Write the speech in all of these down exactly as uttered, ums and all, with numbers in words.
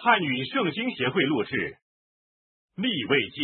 汉语圣经协会录制《利未记》。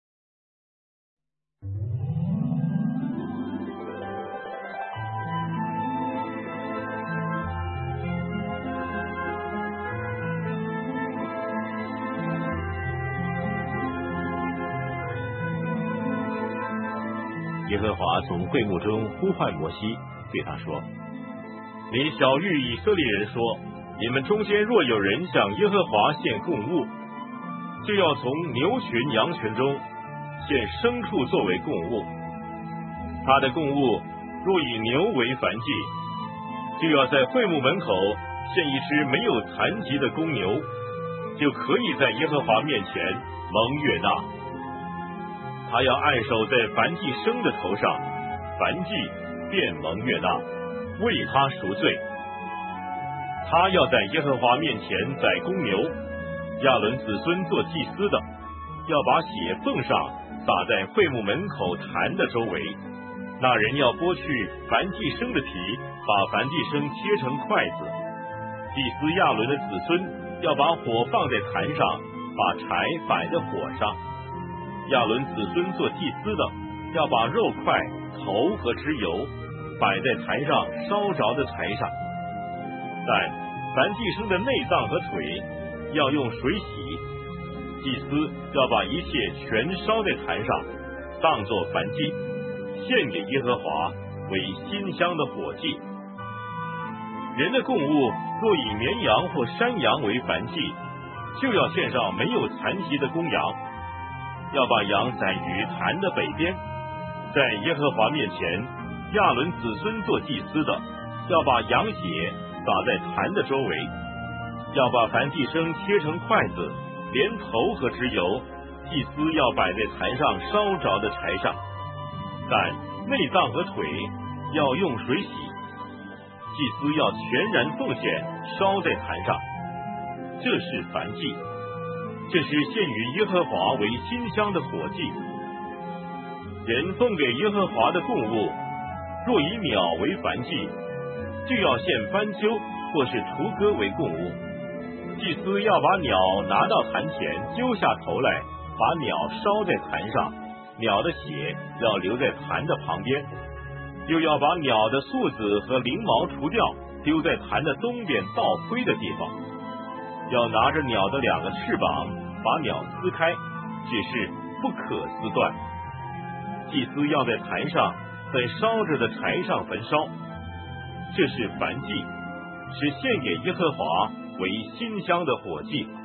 耶和华从会幕中呼唤摩西，对他说：“你晓谕以色列人说，你们中间若有人向耶和华献供物，就要从牛群羊群中献牲畜作为供物。他的供物若以牛为燔祭，就要在会幕门口献一只没有残疾的公牛，就可以在耶和华面前蒙悦纳。他要按手在燔祭牲的头上，燔祭便蒙悦纳，为他赎罪。他要在耶和华面前宰公牛，亚伦子孙做祭司的，要把血奉上，撒在会幕门口坛的周围。那人要剥去燔祭牲的皮，把燔祭牲切成块子。祭司亚伦的子孙要把火放在坛上，把柴摆在火上。亚伦子孙做祭司的，要把肉块、头和脂油摆在坛上烧着的柴上。但燔祭牲的内脏和腿要用水洗，祭司要把一切全烧在坛上，当作燔祭，献给耶和华为馨香的火祭。人的供物若以绵羊或山羊为燔祭，就要献上没有残疾的公羊，要把羊宰于坛的北边，在耶和华面前，亚伦子孙做祭司的，要把羊血撒在坛的周围，要把燔祭牲切成块子，连头和脂油，祭司要摆在坛上烧着的柴上。但内脏和腿要用水洗，祭司要全然奉献，烧在坛上。这是燔祭，这是献于耶和华为馨香的火祭。人奉给耶和华的供物，若以鸟为燔祭，就要献斑鸠或是雏鸽为供物。祭司要把鸟拿到坛前，揪下头来，把鸟烧在坛上，鸟的血要留在坛的旁边，又要把鸟的宿子和翎毛除掉，丢在坛的东边倒灰的地方。要拿着鸟的两个翅膀，把鸟撕开，只是不可撕断。祭司要在坛上，在烧着的柴上焚烧。这是燔祭，是献给耶和华为馨香的火祭。